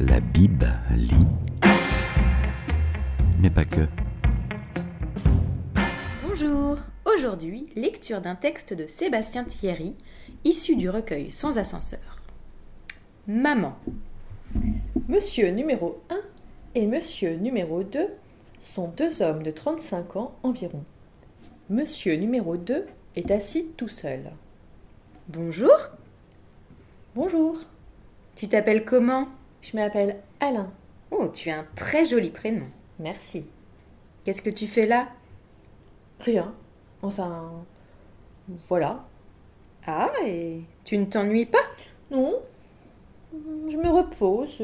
La Bib lit, mais pas que. Bonjour. Aujourd'hui, lecture d'un texte de Sébastien Thierry, issu du recueil Sans ascenseur. Maman. Monsieur numéro 1 et monsieur numéro 2 sont deux hommes de 35 ans environ. Monsieur numéro 2 est assis tout seul. Bonjour. Bonjour, Tu t'appelles comment? je m'appelle Alain. Oh, tu as un très joli prénom. Merci. Qu'est-ce que tu fais là? Rien. Enfin, voilà. Ah, et tu ne t'ennuies pas? Non, je me repose.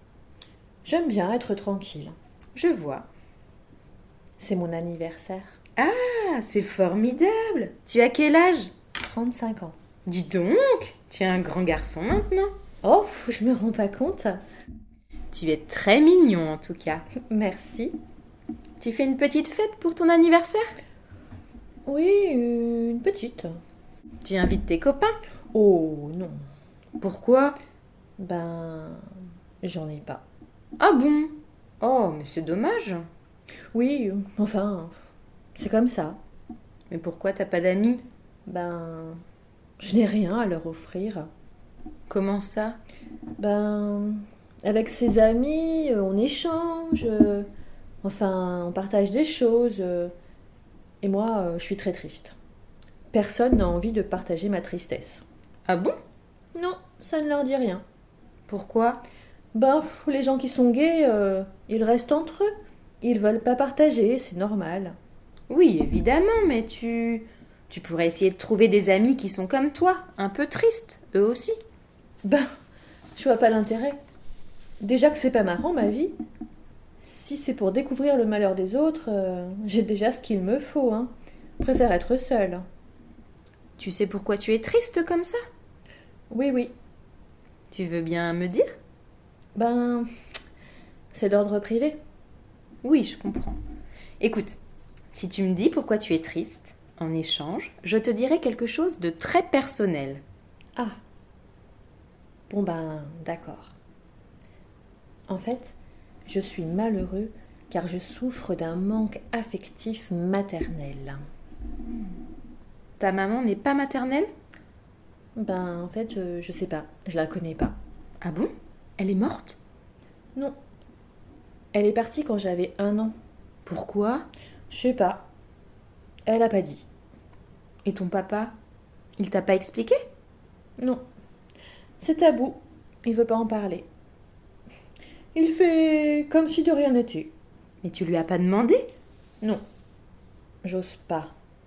J'aime bien être tranquille. Je vois. C'est mon anniversaire. Ah, c'est formidable. Tu as quel âge? 35 ans. Dis donc, tu es un grand garçon maintenant. Oh, je me rends pas compte. Tu es très mignon en tout cas. Merci. Tu fais une petite fête pour ton anniversaire? Oui, une petite. Tu invites tes copains? Oh non. Pourquoi? Ben, j'en ai pas. Ah bon? Oh, mais c'est dommage. Oui, enfin, c'est comme ça. Mais pourquoi t'as pas d'amis? Ben, je n'ai rien à leur offrir. Comment ça? Ben, avec ses amis, on échange, enfin, on partage des choses. Et moi, je suis très triste. Personne n'a envie de partager ma tristesse. Ah bon? Non, ça ne leur dit rien. Pourquoi? Ben, les gens qui sont gays, ils restent entre eux. Ils veulent pas partager, c'est normal. Oui, évidemment, mais tu pourrais essayer de trouver des amis qui sont comme toi, un peu tristes, eux aussi. Ben, je vois pas l'intérêt. Déjà que c'est pas marrant ma vie. Si c'est pour découvrir le malheur des autres, j'ai déjà ce qu'il me faut, hein. Je préfère être seule. Tu sais pourquoi tu es triste comme ça? Oui, oui. Tu veux bien me dire? Ben, c'est d'ordre privé. Oui, je comprends. Écoute, si tu me dis pourquoi tu es triste, en échange, je te dirai quelque chose de très personnel. Ah. Bon ben, d'accord. En fait, je suis malheureux car je souffre d'un manque affectif maternel. Ta maman n'est pas maternelle? Ben, en fait, je sais pas. Je la connais pas. Ah bon? Elle est morte? Non. Elle est partie quand j'avais 1 an. Pourquoi? Je sais pas. Elle a pas dit. Et ton papa? Il t'a pas expliqué? Non. C'est tabou. Il veut pas en parler. Il fait comme si de rien n'était. Mais tu lui as pas demandé? Non. J'ose pas.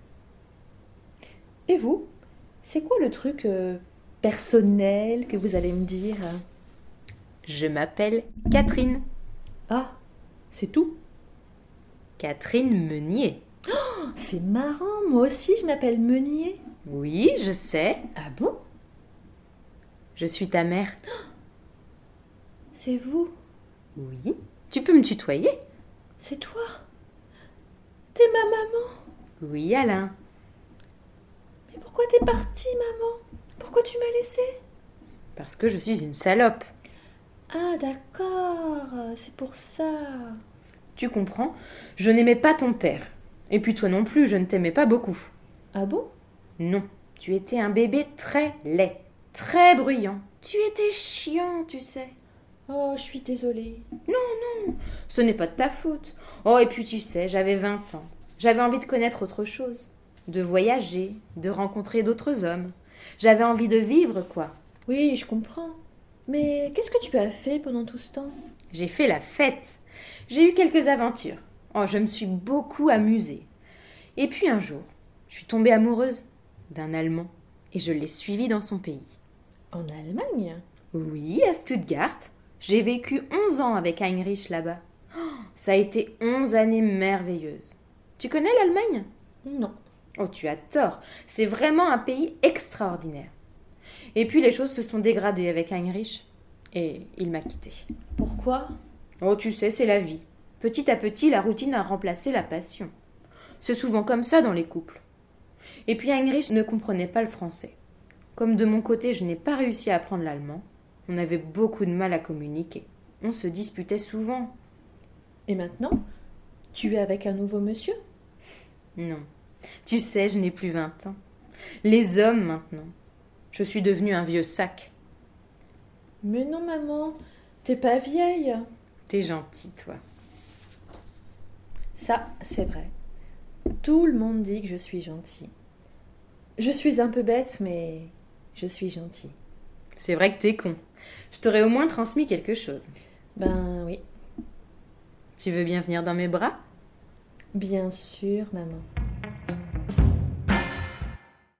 Et vous? C'est quoi le truc personnel que vous allez me dire? Je m'appelle Catherine. Ah, c'est tout? Catherine Meunier. C'est marrant, moi aussi je m'appelle Meunier. Oui, je sais. Ah bon? Je suis ta mère. C'est vous? Oui. Tu peux me tutoyer? C'est toi? T'es ma maman? Oui, Alain. Mais pourquoi t'es partie, maman? Pourquoi tu m'as laissée? Parce que je suis une salope. Ah d'accord, c'est pour ça. Tu comprends? Je n'aimais pas ton père. Et puis toi non plus, je ne t'aimais pas beaucoup. Ah bon? Non, tu étais un bébé très laid, très bruyant. Tu étais chiant, tu sais. Oh, je suis désolée. Ce n'est pas de ta faute. Oh, et puis tu sais, j'avais 20 ans. J'avais envie de connaître autre chose. De voyager, de rencontrer d'autres hommes. J'avais envie de vivre, quoi. Oui, je comprends. Mais qu'est-ce que tu as fait pendant tout ce temps? J'ai fait la fête. J'ai eu quelques aventures. Oh, je me suis beaucoup amusée. Et puis un jour, je suis tombée amoureuse d'un Allemand et je l'ai suivi dans son pays. En Allemagne? Oui, à Stuttgart. J'ai vécu 11 ans avec Heinrich là-bas. Oh, ça a été 11 années merveilleuses. Tu connais l'Allemagne? Non. Oh, tu as tort. C'est vraiment un pays extraordinaire. Et puis les choses se sont dégradées avec Heinrich et il m'a quittée. Pourquoi? Oh, tu sais, c'est la vie. Petit à petit, la routine a remplacé la passion. C'est souvent comme ça dans les couples. Et puis Heinrich ne comprenait pas le français. Comme de mon côté, je n'ai pas réussi à apprendre l'allemand, on avait beaucoup de mal à communiquer. On se disputait souvent. Et maintenant, tu es avec un nouveau monsieur? Non. Tu sais, je n'ai plus 20 ans. Les hommes, maintenant. Je suis devenue un vieux sac. Mais non, maman, t'es pas vieille. T'es gentille, toi. Ça, c'est vrai. Tout le monde dit que je suis gentille. Je suis un peu bête, mais je suis gentille. C'est vrai que t'es con. Je t'aurais au moins transmis quelque chose. Ben oui, Tu veux bien venir dans mes bras? bien sûr, maman.